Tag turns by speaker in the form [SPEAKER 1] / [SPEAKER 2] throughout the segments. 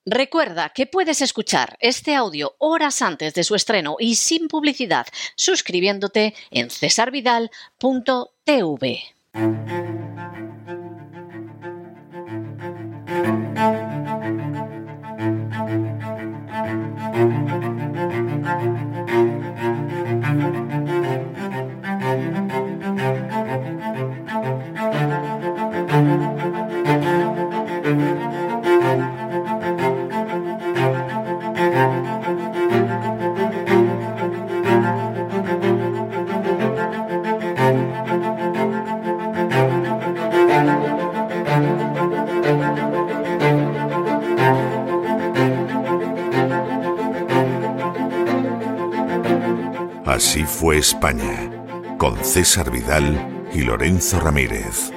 [SPEAKER 1] Recuerda que puedes escuchar este audio horas antes de su estreno y sin publicidad suscribiéndote en cesarvidal.tv.
[SPEAKER 2] Así fue España, con César Vidal y Lorenzo Ramírez.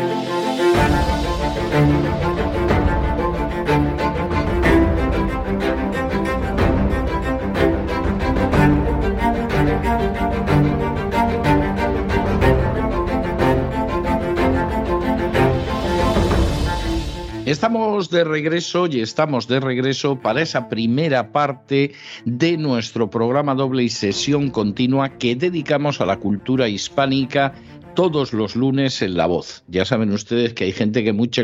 [SPEAKER 3] Estamos de regreso para esa primera parte de nuestro programa doble y sesión continua que dedicamos a la cultura hispánica todos los lunes en La Voz. Ya saben ustedes que hay gente que mucho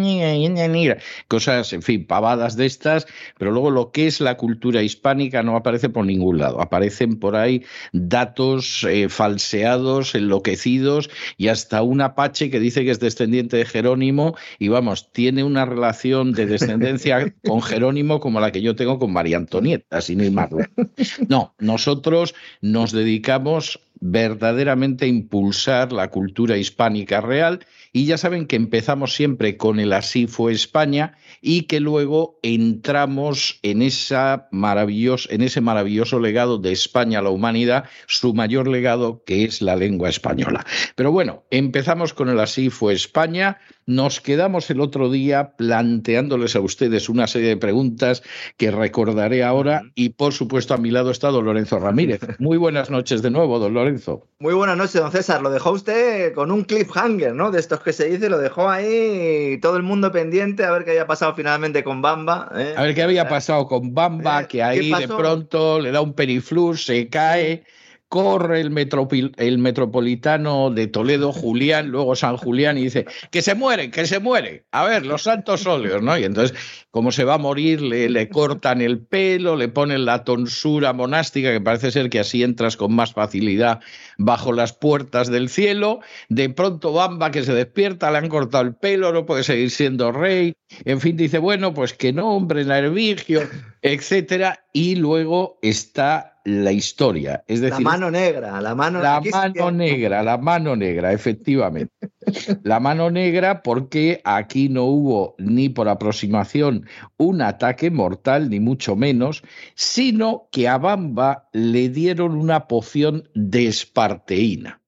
[SPEAKER 3] cosas, en fin, pavadas de estas, pero luego lo que es la cultura hispánica no aparece por ningún lado. Aparecen por ahí datos falseados, enloquecidos, y hasta un apache que dice que es descendiente de Jerónimo y, vamos, tiene una relación de descendencia con Jerónimo como la que yo tengo con María Antonieta, sin ir más lejos. No, nosotros nos dedicamos verdaderamente a impulsar la cultura hispánica real, y ya saben que empezamos siempre con el Así fue España y que luego entramos en ese maravilloso legado de España a la humanidad, su mayor legado, que es la lengua española. Pero bueno, empezamos con el Así fue España. Nos quedamos el otro día planteándoles a ustedes una serie de preguntas que recordaré ahora, y por supuesto a mi lado está don Lorenzo Ramírez. Muy buenas noches de nuevo, don Lorenzo.
[SPEAKER 4] Muy buenas noches, don César. Lo dejó usted con un cliffhanger, ¿no? De estos que se dice, lo dejó ahí todo el mundo pendiente a ver qué había pasado finalmente con Bamba.
[SPEAKER 3] A ver qué había pasado con Bamba, que ahí de pronto le da un periflux, se cae. Corre el metropolitano de Toledo, Julián, luego San Julián, y dice, que se muere, a ver, los santos óleos, ¿no? Y entonces, como se va a morir, le cortan el pelo, le ponen la tonsura monástica, que parece ser que así entras con más facilidad bajo las puertas del cielo. De pronto Bamba, que se despierta, le han cortado el pelo, no puede seguir siendo rey. En fin, dice, bueno, pues que nombren a Hervigio, etcétera. Y luego está la historia, es decir,
[SPEAKER 4] la mano negra,
[SPEAKER 3] la mano negra, efectivamente. La mano negra, porque aquí no hubo ni por aproximación un ataque mortal, ni mucho menos, sino que a Bamba le dieron una poción de esparteína.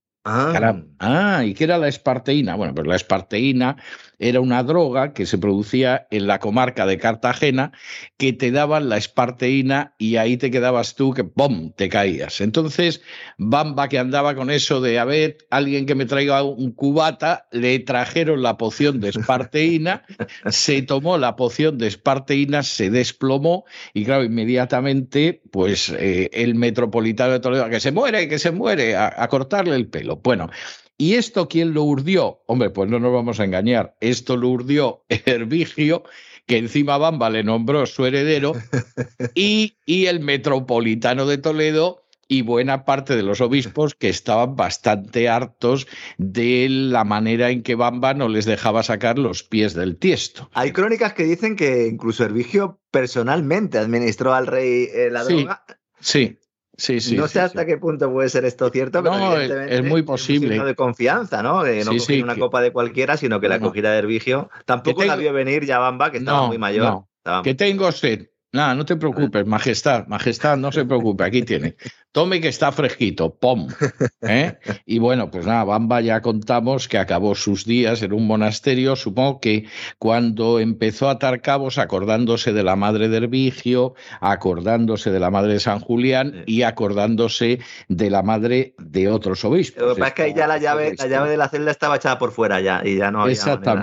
[SPEAKER 3] ¿Y qué era la esparteína? Bueno, pues la esparteína era una droga que se producía en la comarca de Cartagena, que te daban la esparteína y ahí te quedabas tú que ¡pum!, te caías. Entonces, Bamba, que andaba con eso de, a ver, alguien que me traiga un cubata, le trajeron la poción de esparteína, se tomó la poción de esparteína, se desplomó y, claro, inmediatamente, pues el metropolitano de Toledo, que se muere, a cortarle el pelo. Bueno, ¿y esto quién lo urdió? Hombre, pues no nos vamos a engañar. Esto lo urdió Hervigio, que encima Bamba le nombró su heredero, y el metropolitano de Toledo y buena parte de los obispos, que estaban bastante hartos de la manera en que Bamba no les dejaba sacar los pies del tiesto.
[SPEAKER 4] Hay crónicas que dicen que incluso Hervigio personalmente administró al rey la droga.
[SPEAKER 3] Sí.
[SPEAKER 4] No sé hasta qué punto puede ser esto cierto, pero
[SPEAKER 3] no,
[SPEAKER 4] evidentemente
[SPEAKER 3] es muy posible.
[SPEAKER 4] Es un signo de confianza, ¿no? Que no cogía una copa de cualquiera, sino que la acogida de Hervigio. Tampoco la vio venir ya Bamba, que estaba muy mayor.
[SPEAKER 3] Que tengo sed. Nada, no te preocupes, majestad, no se preocupe, aquí tiene. tome que está fresquito, ¡pum! Y bueno, pues nada, Bamba ya contamos que acabó sus días en un monasterio, supongo que cuando empezó a atar cabos, acordándose de la madre de Hervigio, acordándose de la madre de San Julián y acordándose de la madre de otros obispos.
[SPEAKER 4] Lo que pasa es que ahí ya la llave de la celda estaba echada por fuera ya y ya no había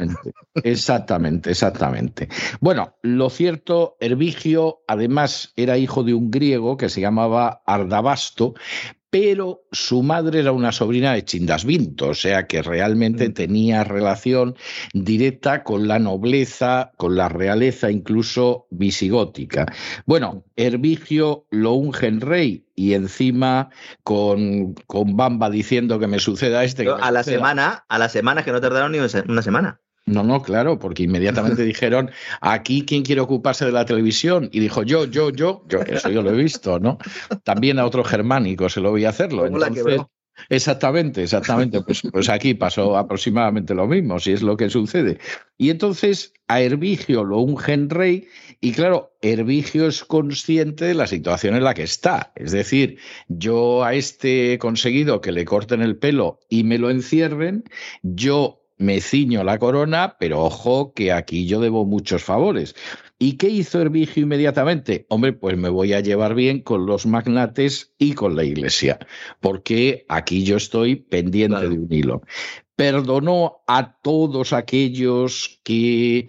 [SPEAKER 3] Exactamente. Bueno, lo cierto, Hervigio además era hijo de un griego que se llamaba Ardabasto, pero su madre era una sobrina de Chindasvinto, o sea que realmente tenía relación directa con la nobleza, con la realeza incluso visigótica. Bueno, Hervigio lo unge en rey y encima con Bamba diciendo que me suceda
[SPEAKER 4] a la semana, que no tardaron ni una semana.
[SPEAKER 3] No, claro, porque inmediatamente dijeron, aquí ¿quién quiere ocuparse de la televisión? Y dijo, yo, eso yo lo he visto, ¿no? También a otro germánico se lo voy a hacerlo. Entonces, exactamente, pues aquí pasó aproximadamente lo mismo, si es lo que sucede. Y entonces a Hervigio lo ungen rey y claro, Hervigio es consciente de la situación en la que está. Es decir, yo a este he conseguido que le corten el pelo y me lo encierren, yo me ciño la corona, pero ojo que aquí yo debo muchos favores. ¿Y qué hizo Hervigio inmediatamente? Hombre, pues me voy a llevar bien con los magnates y con la Iglesia, porque aquí yo estoy pendiente de un hilo. Perdonó a todos aquellos que,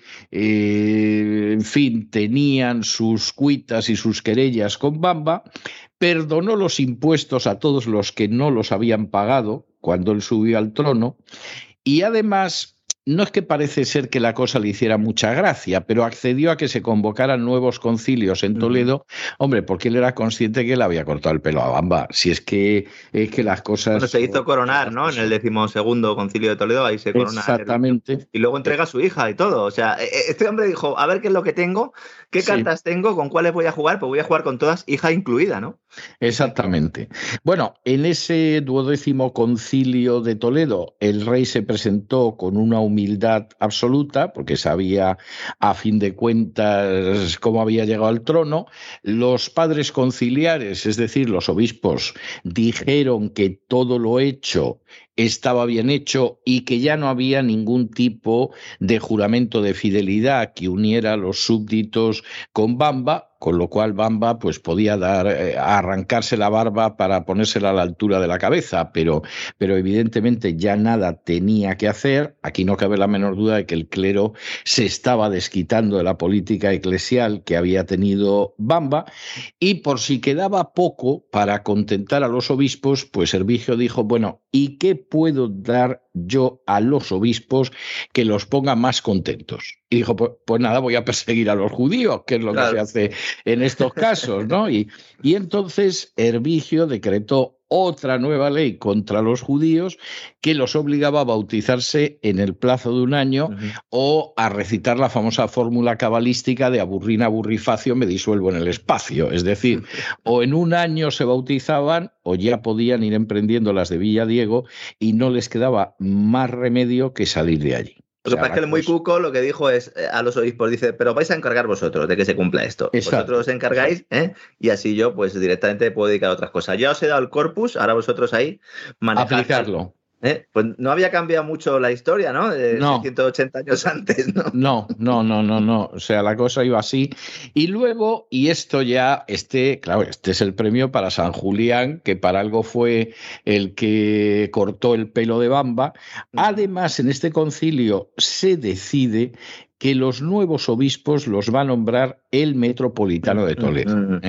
[SPEAKER 3] en fin, tenían sus cuitas y sus querellas con Bamba, perdonó los impuestos a todos los que no los habían pagado cuando él subió al trono, y además, no es que parece ser que la cosa le hiciera mucha gracia, pero accedió a que se convocaran nuevos concilios en Toledo, hombre, porque él era consciente que le había cortado el pelo a Bamba. Si es que las cosas...
[SPEAKER 4] Bueno, se hizo coronar, ¿no? En el 12º concilio de Toledo, ahí se corona.
[SPEAKER 3] Exactamente.
[SPEAKER 4] Y luego entrega a su hija y todo. O sea, este hombre dijo, a ver qué es lo que tengo, qué cartas tengo, con cuáles voy a jugar, pues voy a jugar con todas, hija incluida, ¿no?
[SPEAKER 3] Exactamente. Bueno, en ese 12º concilio de Toledo, el rey se presentó con una humildad absoluta, porque sabía a fin de cuentas cómo había llegado al trono. Los padres conciliares, es decir, los obispos, dijeron que todo lo hecho estaba bien hecho y que ya no había ningún tipo de juramento de fidelidad que uniera a los súbditos con Bamba, con lo cual Bamba pues podía arrancarse la barba para ponérsela a la altura de la cabeza, pero evidentemente ya nada tenía que hacer. Aquí no cabe la menor duda de que el clero se estaba desquitando de la política eclesial que había tenido Bamba, y por si quedaba poco para contentar a los obispos, pues Hervigio dijo, bueno, ¿y qué puedo dar yo a los obispos que los ponga más contentos? Y dijo, pues nada, voy a perseguir a los judíos, que es lo que se hace en estos casos, ¿no? Y entonces Hervigio decretó otra nueva ley contra los judíos que los obligaba a bautizarse en el plazo de un año o a recitar la famosa fórmula cabalística de aburrín aburrifacio me disuelvo en el espacio. Es decir, o en un año se bautizaban o ya podían ir emprendiendo las de Villadiego y no les quedaba más remedio que salir de allí.
[SPEAKER 4] Lo que pasa es que el muy cuco lo que dijo es a los obispos, dice, pero vais a encargar vosotros de que se cumpla esto. Exacto. Vosotros os encargáis, y así yo pues directamente puedo dedicar a otras cosas. Ya os he dado el corpus, ahora vosotros ahí manejad.
[SPEAKER 3] Aplicarlo.
[SPEAKER 4] Pues no había cambiado mucho la historia, ¿no? De 180 años antes, ¿no?
[SPEAKER 3] No. O sea, la cosa iba así. Y luego, y esto ya, claro, este es el premio para San Julián, que para algo fue el que cortó el pelo de Bamba. Además, en este concilio se decide que los nuevos obispos los va a nombrar el metropolitano de Toledo.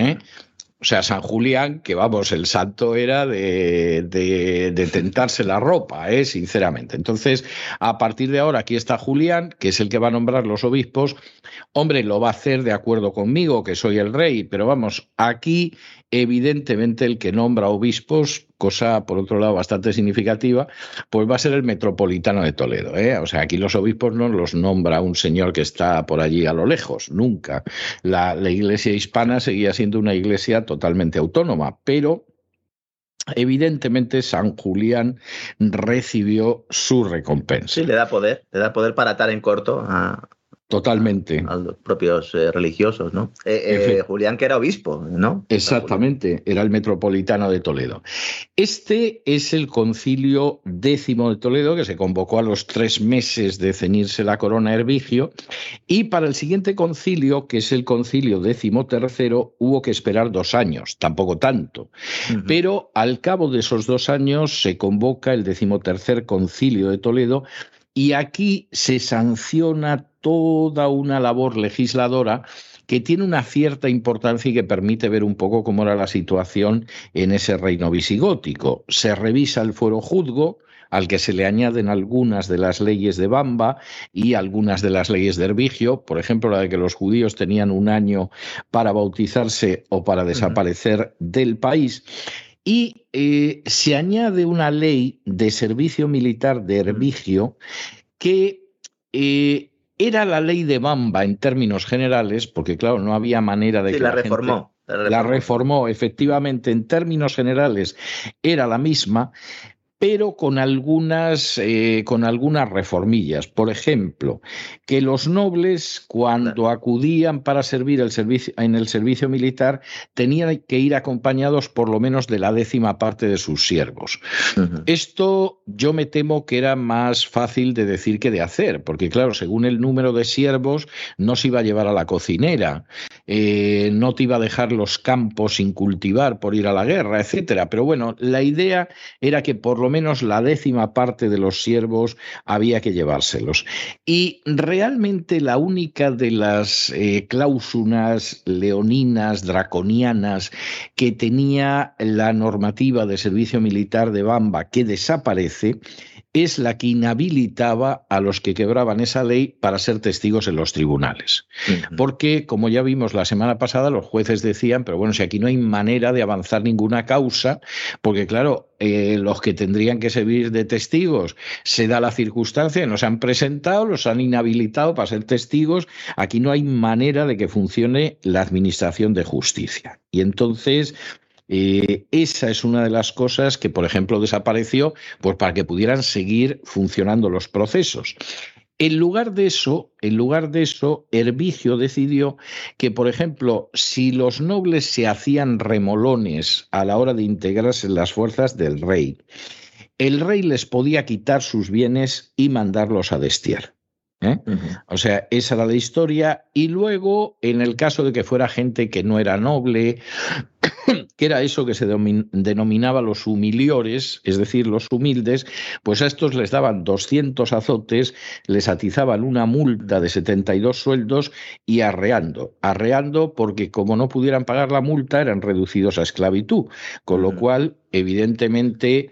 [SPEAKER 3] O sea, San Julián, que vamos, el santo era de tentarse la ropa, sinceramente. Entonces, a partir de ahora, aquí está Julián, que es el que va a nombrar los obispos. Hombre, lo va a hacer de acuerdo conmigo, que soy el rey, pero vamos, aquí evidentemente el que nombra obispos, cosa por otro lado bastante significativa, pues va a ser el metropolitano de Toledo. O sea, aquí los obispos no los nombra un señor que está por allí a lo lejos, nunca. La iglesia hispana seguía siendo una iglesia totalmente autónoma, pero evidentemente San Julián recibió su recompensa.
[SPEAKER 4] Sí, le da poder para atar en corto
[SPEAKER 3] Totalmente.
[SPEAKER 4] A los propios religiosos, ¿no? Julián, que era obispo, ¿no?
[SPEAKER 3] Exactamente, era el metropolitano de Toledo. Este es el Concilio X de Toledo, que se convocó a los 3 meses de ceñirse la corona a Hervigio, y para el siguiente concilio, que es el Concilio XIII, hubo que esperar 2 años, tampoco tanto. Pero al cabo de esos 2 años se convoca el XIII Concilio de Toledo, y aquí se sanciona toda una labor legisladora que tiene una cierta importancia y que permite ver un poco cómo era la situación en ese reino visigótico. Se revisa el fuero juzgo, al que se le añaden algunas de las leyes de Bamba y algunas de las leyes de Hervigio, por ejemplo, la de que los judíos tenían 1 año para bautizarse o para desaparecer del país. Y se añade una ley de servicio militar de Hervigio que era la ley de Bamba en términos generales, porque claro, no había manera de que
[SPEAKER 4] la reformó.
[SPEAKER 3] La reformó, efectivamente, en términos generales era la misma, pero con algunas reformillas. Por ejemplo, que los nobles, cuando acudían para servir en el servicio militar, tenían que ir acompañados por lo menos de la 10ª parte de sus siervos. Esto yo me temo que era más fácil de decir que de hacer, porque claro, según el número de siervos, no se iba a llevar a la cocinera, no te iba a dejar los campos sin cultivar por ir a la guerra, etcétera. Pero bueno, la idea era que por lo menos la 10ª parte de los siervos había que llevárselos. Y realmente la única de las cláusulas leoninas, draconianas, que tenía la normativa de servicio militar de Bamba, que desaparece, es la que inhabilitaba a los que quebraban esa ley para ser testigos en los tribunales. Porque, como ya vimos la semana pasada, los jueces decían, pero bueno, si aquí no hay manera de avanzar ninguna causa, porque claro, los que tendrían que servir de testigos, se da la circunstancia, no se han presentado, los han inhabilitado para ser testigos, aquí no hay manera de que funcione la administración de justicia. Y entonces esa es una de las cosas que, por ejemplo, desapareció pues para que pudieran seguir funcionando los procesos. En lugar de eso, Hervigio decidió que, por ejemplo, si los nobles se hacían remolones a la hora de integrarse en las fuerzas del rey, el rey les podía quitar sus bienes y mandarlos a destier. O sea, esa era la historia. Y luego, en el caso de que fuera gente que no era noble, que era eso que se denominaba los humiliores, es decir, los humildes, pues a estos les daban 200 azotes, les atizaban una multa de 72 sueldos y arreando porque como no pudieran pagar la multa eran reducidos a esclavitud, con lo cual, evidentemente...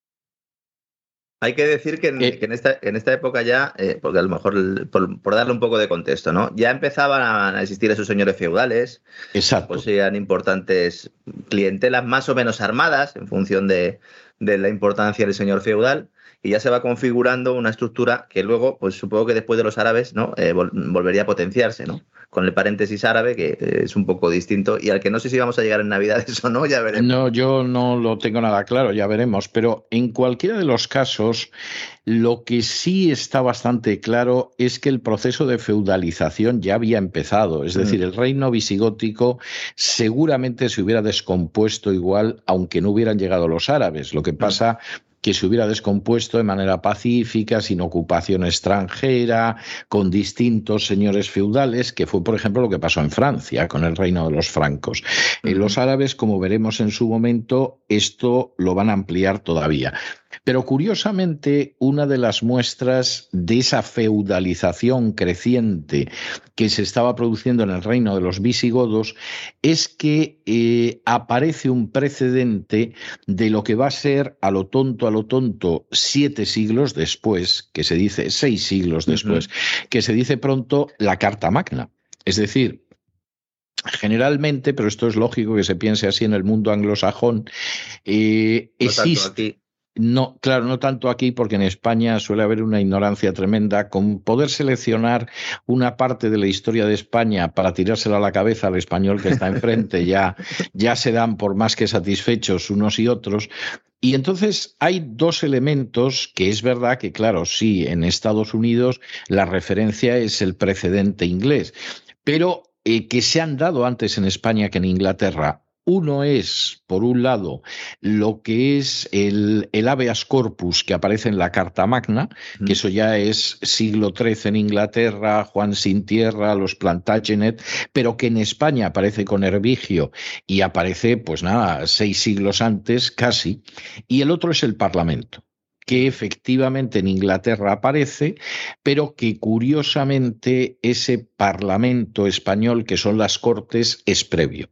[SPEAKER 4] Hay que decir que en esta época ya, porque a lo mejor por darle un poco de contexto, ¿no? Ya empezaban a existir esos señores feudales.
[SPEAKER 3] Exacto.
[SPEAKER 4] Pues eran importantes clientelas más o menos armadas en función de la importancia del señor feudal, y ya se va configurando una estructura que luego, pues supongo que después de los árabes, ¿no? Volvería a potenciarse, ¿no? Con el paréntesis árabe, que es un poco distinto y al que no sé si vamos a llegar en Navidades o no, ya veremos.
[SPEAKER 3] No, yo no lo tengo nada claro, ya veremos, pero en cualquiera de los casos, lo que sí está bastante claro es que el proceso de feudalización ya había empezado, es decir, el reino visigótico seguramente se hubiera descompuesto igual, aunque no hubieran llegado los árabes. Lo que pasa que se hubiera descompuesto de manera pacífica, sin ocupación extranjera, con distintos señores feudales, que fue, por ejemplo, lo que pasó en Francia con el reino de los francos. Los árabes, como veremos en su momento, esto lo van a ampliar todavía. Pero curiosamente, una de las muestras de esa feudalización creciente que se estaba produciendo en el reino de los visigodos es que aparece un precedente de lo que va a ser a lo tonto, 7 siglos después, que se dice 6 siglos después, que se dice pronto la Carta Magna. Es decir, generalmente, pero esto es lógico que se piense así en el mundo anglosajón, existe... No, claro, no tanto aquí, porque en España suele haber una ignorancia tremenda. Con poder seleccionar una parte de la historia de España para tirársela a la cabeza al español que está enfrente, ya se dan por más que satisfechos unos y otros. Y entonces hay dos elementos que es verdad que, claro, sí, en Estados Unidos la referencia es el precedente inglés, pero que se han dado antes en España que en Inglaterra. Uno es, por un lado, lo que es el habeas corpus que aparece en la Carta Magna, que eso ya es siglo XIII en Inglaterra, Juan sin tierra, los Plantagenet, pero que en España aparece con Hervigio y aparece, pues nada, 6 siglos antes casi. Y el otro es el Parlamento, que efectivamente en Inglaterra aparece, pero que curiosamente ese Parlamento español, que son las Cortes, es previo.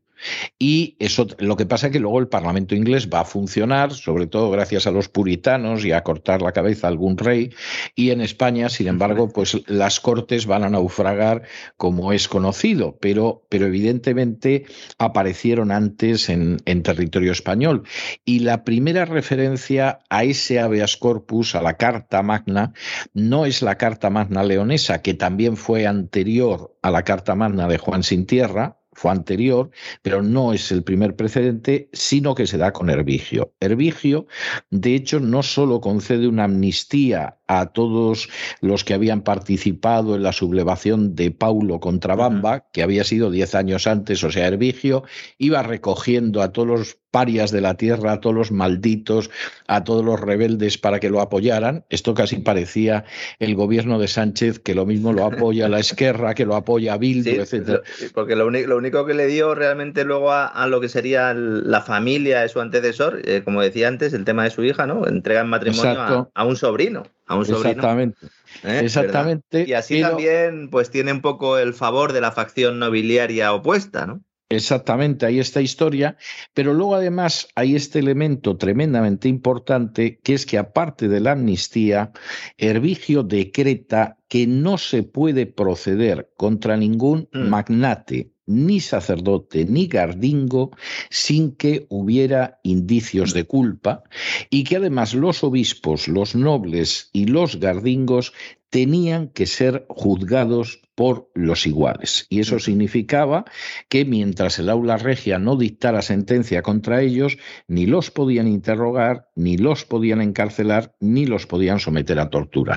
[SPEAKER 3] Y eso, lo que pasa es que luego el Parlamento inglés va a funcionar, sobre todo gracias a los puritanos y a cortar la cabeza a algún rey, y en España, sin embargo, pues las Cortes van a naufragar como es conocido, pero evidentemente aparecieron antes en territorio español. Y la primera referencia a ese habeas corpus, a la Carta Magna, no es la Carta Magna leonesa, que también fue anterior a la Carta Magna de Juan sin tierra, fue anterior, pero no es el primer precedente, sino que se da con Hervigio. Hervigio, de hecho, no solo concede una amnistía a todos los que habían participado en la sublevación de Paulo contra Bamba, que había sido 10 años antes, o sea, Hervigio iba recogiendo a todos los parias de la tierra, a todos los malditos, a todos los rebeldes para que lo apoyaran. Esto casi parecía el gobierno de Sánchez, que lo mismo lo apoya la Esquerra, que lo apoya Bildu, sí, etc.
[SPEAKER 4] Porque lo único que le dio realmente luego a lo que sería la familia de su antecesor, como decía antes, el tema de su hija, ¿no? Entrega en matrimonio a un sobrino. A un sobrino.
[SPEAKER 3] Exactamente. Exactamente.
[SPEAKER 4] ¿Verdad? Y así también pues tiene un poco el favor de la facción nobiliaria opuesta, ¿no?
[SPEAKER 3] Exactamente, hay esta historia, pero luego además hay este elemento tremendamente importante, que es que aparte de la amnistía, Hervigio decreta que no se puede proceder contra ningún magnate, ni sacerdote, ni gardingo, sin que hubiera indicios de culpa, y que además los obispos, los nobles y los gardingos tenían que ser juzgados por los iguales. Y eso significaba que mientras el aula regia no dictara sentencia contra ellos, ni los podían interrogar, ni los podían encarcelar, ni los podían someter a tortura.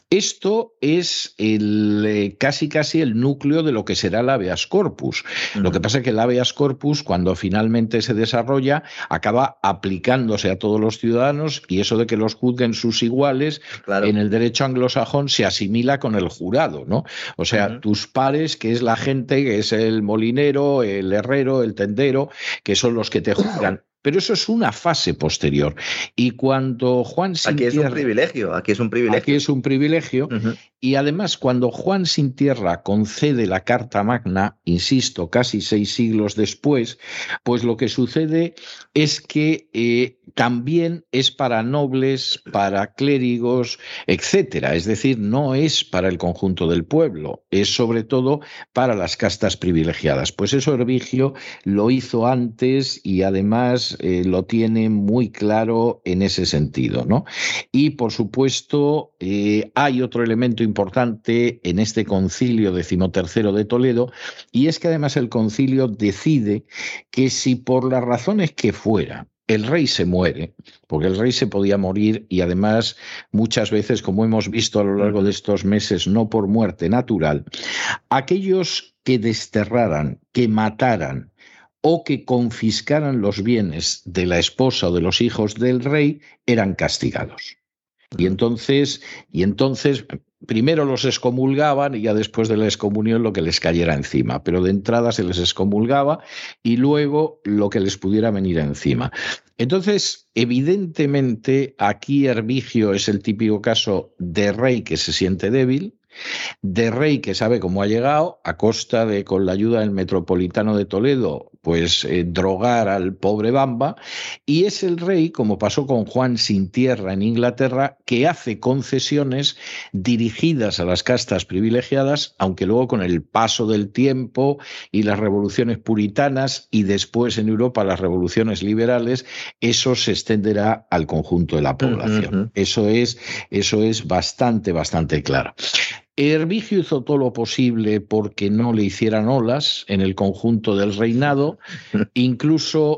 [SPEAKER 3] Esto es casi el núcleo de lo que será el habeas corpus. Lo que pasa es que el habeas corpus, cuando finalmente se desarrolla, acaba aplicándose a todos los ciudadanos, y eso de que los juzguen sus iguales, claro, en el derecho anglosajón se asimila con el jurado, ¿no? O sea, tus pares, que es la gente, que es el molinero, el herrero, el tendero, que son los que te juzgan. Pero eso es una fase posterior. Y cuando Juan sin tierra...
[SPEAKER 4] Aquí es un privilegio.
[SPEAKER 3] Aquí es un privilegio. Y además, cuando Juan sin tierra concede la Carta Magna, insisto, casi 6 siglos después, pues lo que sucede es que también es para nobles, para clérigos, etcétera. Es decir, no es para el conjunto del pueblo, es sobre todo para las castas privilegiadas. Pues eso Hervigio lo hizo antes y además lo tiene muy claro en ese sentido, ¿no? Y por supuesto hay otro elemento importante en este concilio XIII de Toledo, y es que además el concilio decide que si por las razones que fuera el rey se muere, porque el rey se podía morir, y además muchas veces, como hemos visto a lo largo de estos meses, no por muerte natural, aquellos que desterraran, que mataran o que confiscaran los bienes de la esposa o de los hijos del rey eran castigados. Y entonces primero los excomulgaban y ya después de la excomunión lo que les cayera encima, pero de entrada se les excomulgaba y luego lo que les pudiera venir encima. Entonces, evidentemente, aquí Hervigio es el típico caso de rey que se siente débil, de rey que sabe cómo ha llegado, a costa de, con la ayuda del metropolitano de Toledo, pues drogar al pobre Bamba, y es el rey, como pasó con Juan sin tierra en Inglaterra, que hace concesiones dirigidas a las castas privilegiadas, aunque luego con el paso del tiempo y las revoluciones puritanas y después en Europa las revoluciones liberales, eso se extenderá al conjunto de la población. Eso es bastante claro. Hervigio hizo todo lo posible porque no le hicieran olas en el conjunto del reinado, incluso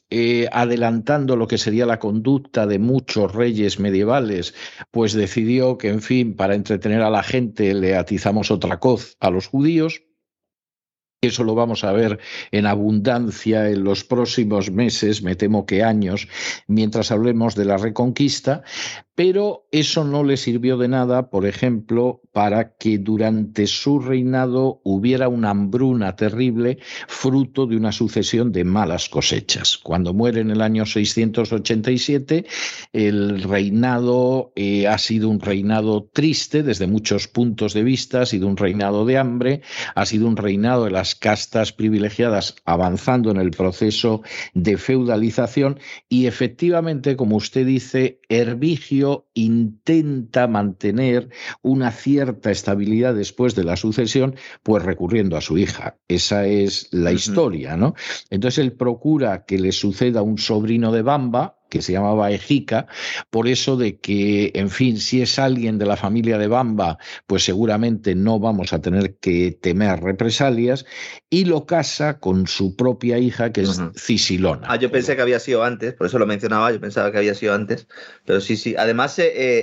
[SPEAKER 3] adelantando lo que sería la conducta de muchos reyes medievales, pues decidió que, en fin, para entretener a la gente le atizamos otra coz a los judíos. Eso lo vamos a ver en abundancia en los próximos meses, me temo que años, mientras hablemos de la Reconquista, pero eso no le sirvió de nada, por ejemplo, para que durante su reinado hubiera una hambruna terrible, fruto de una sucesión de malas cosechas. Cuando muere en el año 687, el reinado ha sido un reinado triste desde muchos puntos de vista, ha sido un reinado de hambre, ha sido un reinado de las castas privilegiadas avanzando en el proceso de feudalización y efectivamente, como usted dice, Herbigio intenta mantener una cierta estabilidad después de la sucesión, pues recurriendo a su hija. Esa es la historia, ¿no? Entonces él procura que le suceda un sobrino de Bamba, que se llamaba Egica, por eso de que, en fin, si es alguien de la familia de Bamba, pues seguramente no vamos a tener que temer represalias, y lo casa con su propia hija, que es Cisilona.
[SPEAKER 4] Yo pensé que había sido antes, por eso lo mencionaba, yo pensaba que había sido antes, pero sí. Además,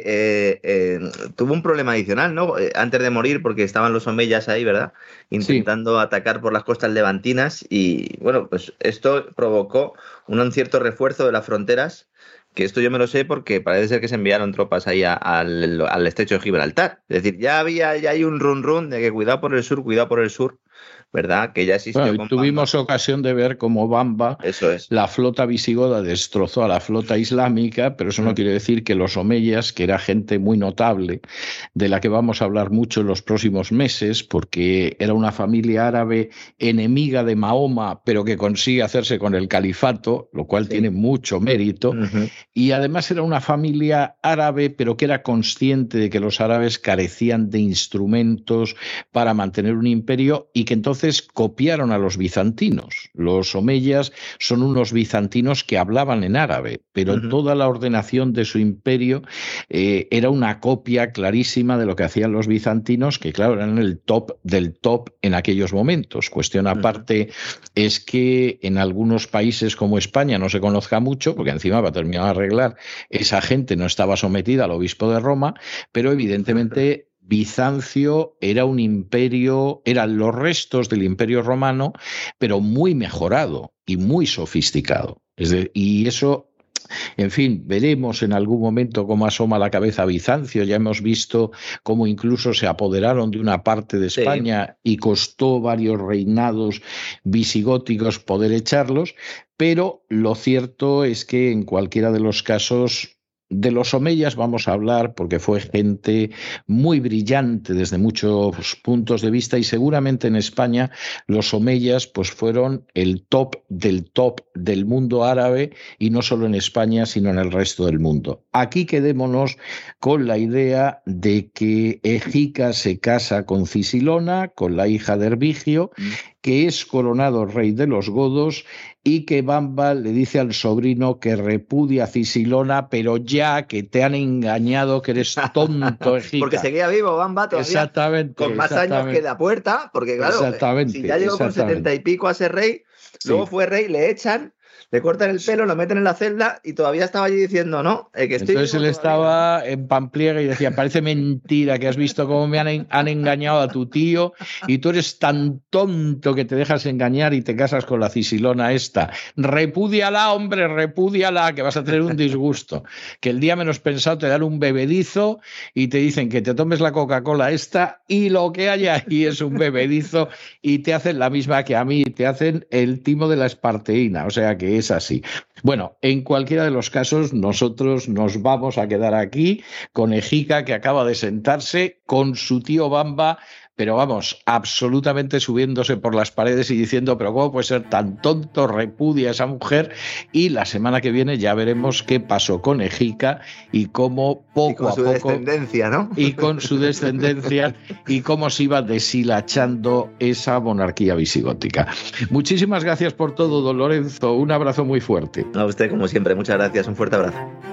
[SPEAKER 4] tuvo un problema adicional, ¿no? Antes de morir, porque estaban los omeyas ahí, ¿verdad? Intentando atacar por las costas levantinas, y bueno, pues esto provocó un cierto refuerzo de las fronteras, que esto yo me lo sé porque parece ser que se enviaron tropas ahí al estrecho de Gibraltar. Es decir, ya hay un run de que cuidado por el sur, ¿verdad? Que ya existió.
[SPEAKER 3] Bueno, tuvimos ocasión de ver cómo Bamba, la flota visigoda, destrozó a la flota islámica, pero eso no quiere decir que los omeyas, que era gente muy notable, de la que vamos a hablar mucho en los próximos meses, porque era una familia árabe enemiga de Mahoma, pero que consigue hacerse con el califato, lo cual tiene mucho mérito, y además era una familia árabe, pero que era consciente de que los árabes carecían de instrumentos para mantener un imperio y que entonces copiaron a los bizantinos. Los omeyas son unos bizantinos que hablaban en árabe, pero toda la ordenación de su imperio era una copia clarísima de lo que hacían los bizantinos, que claro, eran el top del top en aquellos momentos. Cuestión aparte es que en algunos países como España no se conozca mucho, porque encima para terminar de arreglar, esa gente no estaba sometida al obispo de Roma, pero evidentemente Bizancio era un imperio, eran los restos del imperio romano, pero muy mejorado y muy sofisticado. Y eso, en fin, veremos en algún momento cómo asoma la cabeza Bizancio. Ya hemos visto cómo incluso se apoderaron de una parte de España y costó varios reinados visigóticos poder echarlos, pero lo cierto es que en cualquiera de los casos de los omeyas vamos a hablar porque fue gente muy brillante desde muchos puntos de vista y seguramente en España los omeyas pues fueron el top del mundo árabe y no solo en España sino en el resto del mundo. Aquí quedémonos con la idea de que Egica se casa con Cisilona, con la hija de Herbigio, que es coronado rey de los godos y que Bamba le dice al sobrino que repudia a Cisilona, pero ya que te han engañado, que eres tonto, Egica.
[SPEAKER 4] Porque seguía vivo Bamba todavía.
[SPEAKER 3] Exactamente.
[SPEAKER 4] Con más años que la puerta, porque claro, si ya llegó con 70 y pico a ser rey, luego fue rey, le echan, le cortan el pelo, lo meten en la celda y todavía estaba allí diciendo, no, que estoy.
[SPEAKER 3] Entonces él estaba en pampliega y decía, parece mentira que has visto cómo me han engañado a tu tío y tú eres tan tonto que te dejas engañar y te casas con la Cisilona esta. Repúdiala, hombre, repúdiala, que vas a tener un disgusto. Que el día menos pensado te dan un bebedizo y te dicen que te tomes la Coca-Cola esta y lo que hay ahí es un bebedizo y te hacen la misma que a mí, te hacen el timo de la esparteína, o sea que es así. Bueno, en cualquiera de los casos nosotros nos vamos a quedar aquí con Egica, que acaba de sentarse con su tío Bamba, pero vamos, absolutamente subiéndose por las paredes y diciendo, pero ¿cómo puede ser tan tonto? Repudia a esa mujer. Y la semana que viene ya veremos qué pasó con Egica y cómo poco a poco...
[SPEAKER 4] Y con su descendencia, ¿no?
[SPEAKER 3] Y con su descendencia y cómo se iba deshilachando esa monarquía visigótica. Muchísimas gracias por todo, don Lorenzo. Un abrazo muy fuerte.
[SPEAKER 4] A usted, como siempre, muchas gracias. Un fuerte abrazo.